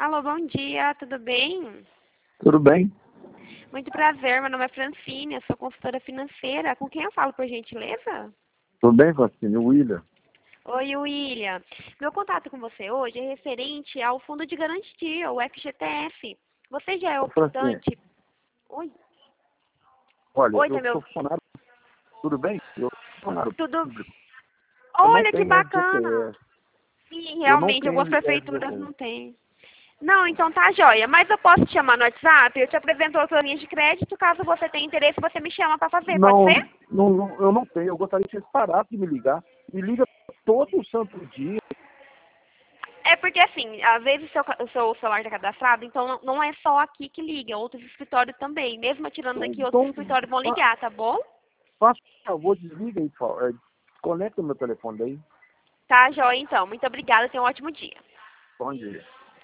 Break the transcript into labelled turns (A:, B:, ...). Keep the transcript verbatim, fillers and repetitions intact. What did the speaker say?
A: Alô, bom dia, tudo bem?
B: Tudo bem?
A: Muito prazer, meu nome é Francine, eu sou consultora financeira. Com quem eu falo, por gentileza?
B: Tudo bem, Francine? William?
A: Oi, William. Meu contato com você hoje é referente ao Fundo de Garantia, o F G T F. Você já é
B: Ô, Francine,
A: optante... Oi?
B: olha,
A: Oi, tá
B: eu
A: meu...
B: sou funcionário, tudo bem? Eu sou funcionário
A: Tudo...
B: público. Eu não
A: Olha que
B: tenho
A: bacana.
B: F G T S.
A: Sim,
B: Eu não
A: realmente,
B: tenho
A: algumas
B: F G
A: prefeituras
B: T S.
A: não têm. Não, então tá joia. Mas eu posso te chamar no WhatsApp? Eu te apresento as linhas de crédito. Caso você tenha interesse, você me chama para fazer. Pode
B: Não,
A: ser?
B: não, não, eu não tenho. Eu gostaria que vocês parassem de me ligar. Me liga todo santo dia.
A: É porque assim, às vezes o seu, ca- o seu celular está cadastrado, então não, não é só aqui que liga, outros escritórios também. Mesmo atirando daqui, outros
B: Então,
A: escritórios vão
B: fa-
A: ligar, tá bom?
B: faça um favor, desliga aí, fa- é, desconecta o meu telefone daí.
A: Tá joia então. Muito obrigada, tenha um ótimo dia.
B: Bom dia.